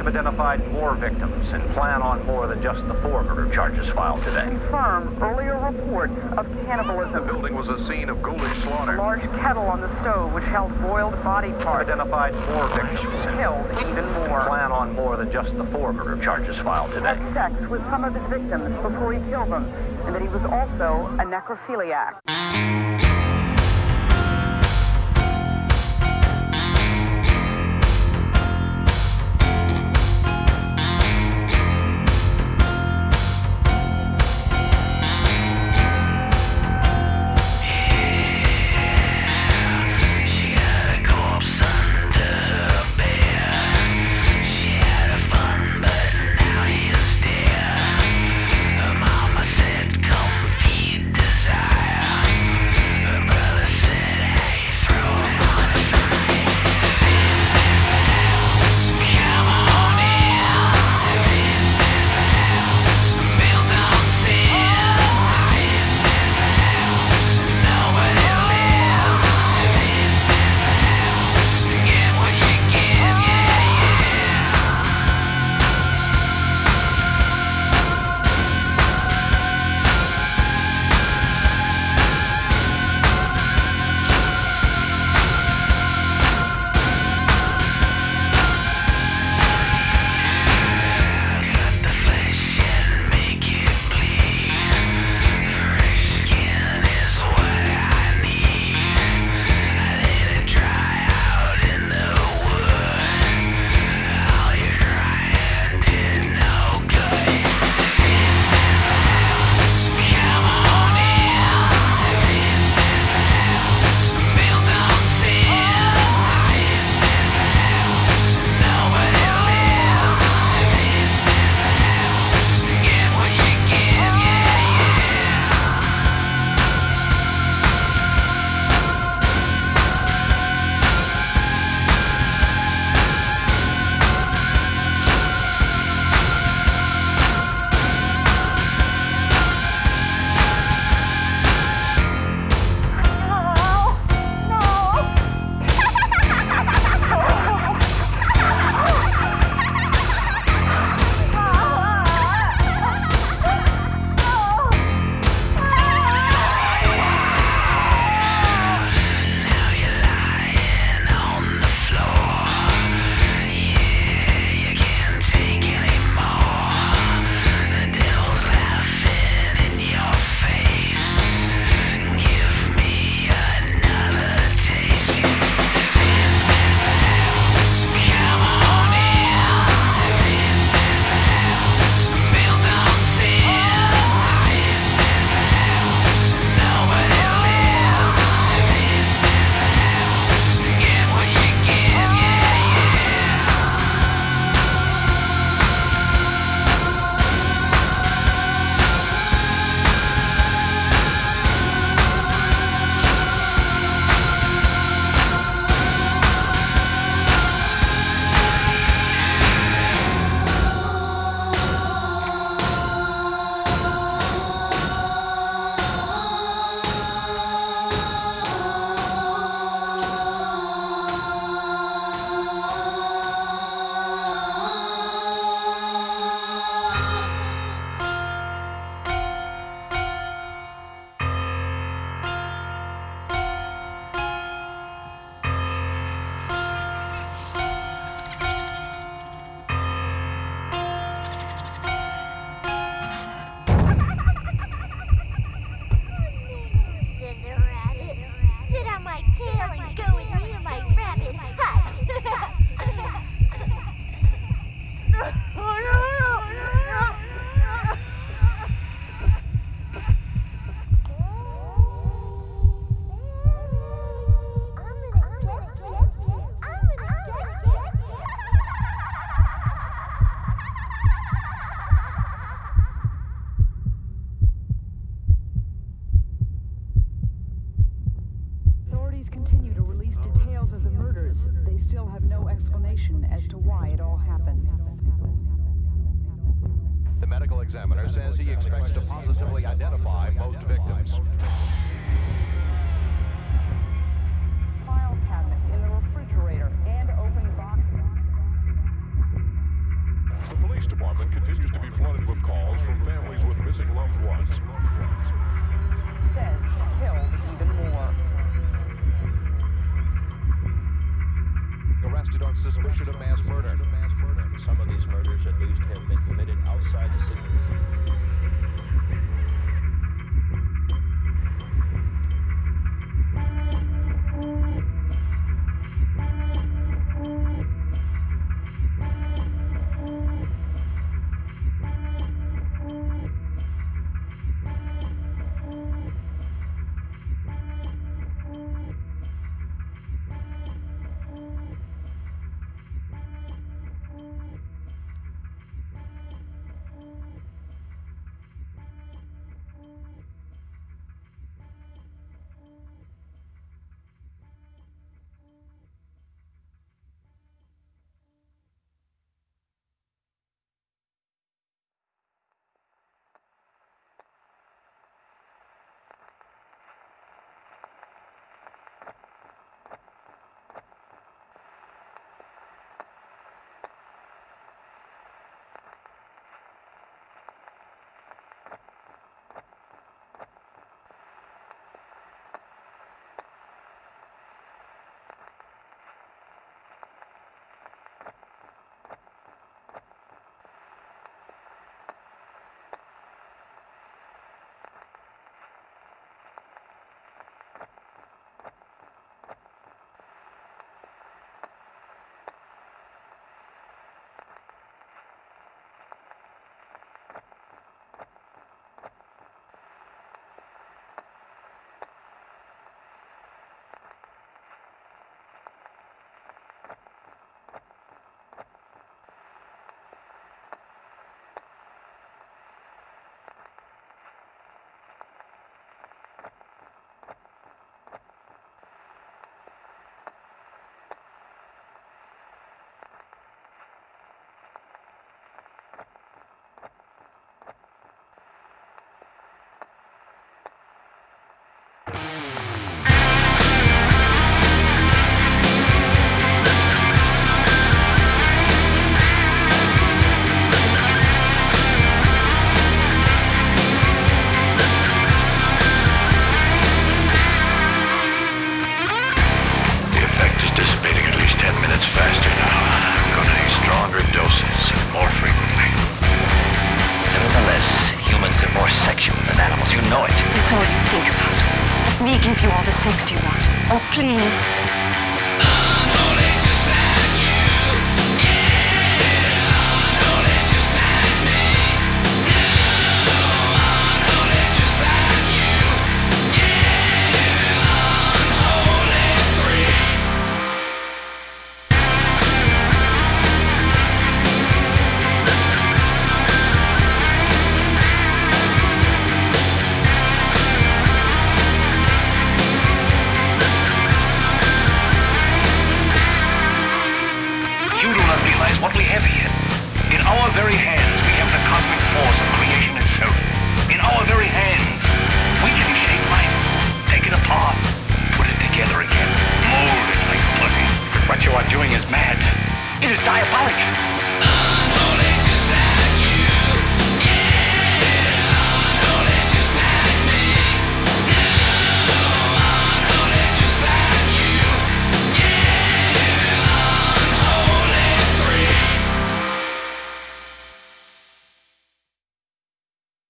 identified more victims and plan on more than just the 4 murder charges filed today. Confirm earlier reports of cannibalism. The building was a scene of ghoulish slaughter. A large kettle on the stove which held boiled body parts. Identified more victims and killed even more. Plan on more than just the 4 murder charges filed today. Had sex with some of his victims before he killed them, and that he was also a necrophiliac. Examiner says he expects to positively identify most victims. File cabinet in the refrigerator and open box. That's all you think about. Let me give you all the sex you want. Oh, please. What we have here. In our very hands, we have the cosmic force of creation itself. In our very hands, we can shape life, take it apart, put it together again, mold it like putty. What you are doing is mad. It is diabolic.